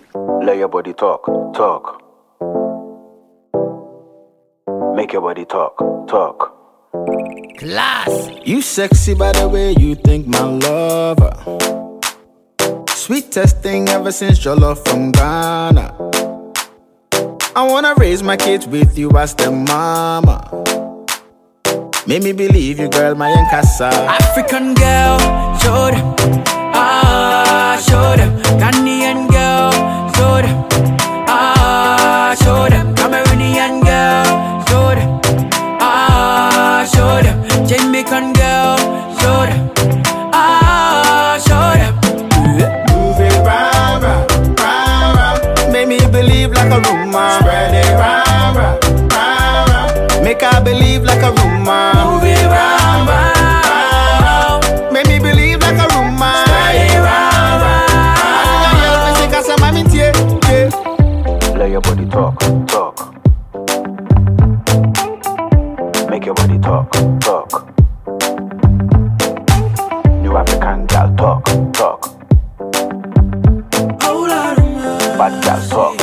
Let your body talk, talk. Make your body talk, talk. Class. You sexy by the way you think, my lover. Sweetest thing ever since your love from Ghana. I wanna raise my kids with you as their mama. Make me believe you, girl, my Nkasa. African girl, show them. Show them. Ghanaian girl, show them. Show them. Cameroonian girl, show them. Show them. Jamaican girl, show them. Show them. Move it round, round, round, round. Make me believe like a rumor. Spread it round, round, round, round. Make I believe like a rumor. Move it round, round. Make me believe like a rumor. Spread it round, round. Let your body talk, talk. Make your body talk, talk. New African girl talk, talk. Bad girl talk.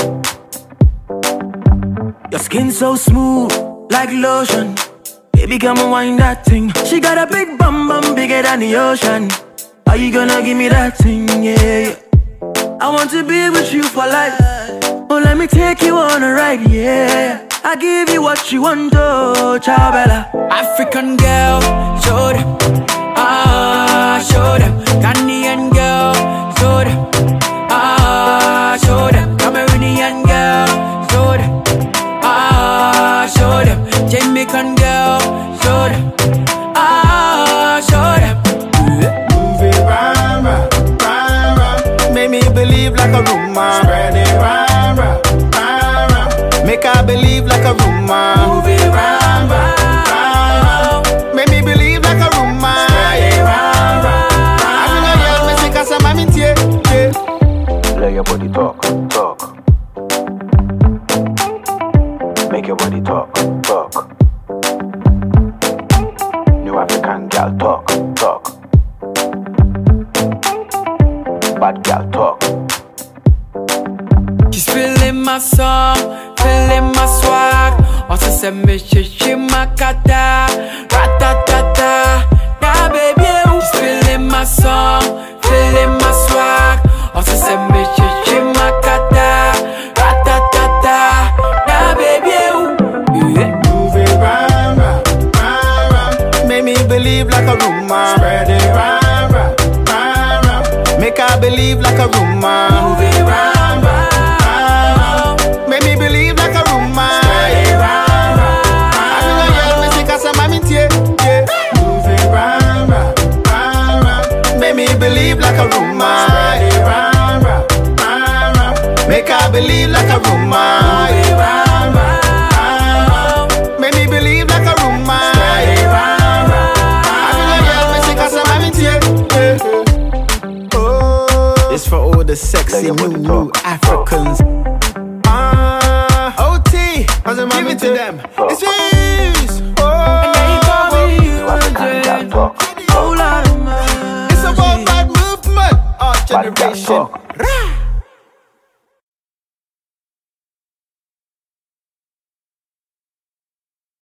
Your skin so smooth, like lotion. Baby, come and wind that thing. She got a big bum bum bigger than the ocean. Are you gonna give me that thing? Yeah. I want to be with you for life. Oh, let me take you on a ride, yeah. I give you what you want, oh, ciao bella. African girl, show them. Show them. Ghanaian girl, show them. Show them. Cameroonian girl, show them. Show them. Jamaican girl, show them. Show them. Move it round, round, round, round. Make me believe like a rumor. Spread it round, round, round, round. Make I believe like a rumor. Move it round, round, round. Make me believe like a rumor. Spread it round, round. Let your body talk, talk. Make your body talk, talk. New African girl talk, talk. Bad girl talk. She's feeling my song, feeling my swag. Also say me she makata, ratatata. Now baby, she's feeling my song, feeling my swag. Also say me she makata, ratatata. Now baby, move it round, round, round, round. Make me believe like a rumor. Spread it round, round, round, round. Make I believe like a rumor. move it round, round. Make me believe like a rumor. Spread it round, Move it round, round, round, round. Make me believe like a rumor. Spread it round, round, round, round. Make I believe like a rumor. Move it round, round. Make me believe like a rumor. Spread it round, round. It's for all the sexy new Africans. OT, give it to them. It's this. New African girl talk, talk. It's a worldwide movement, our generation.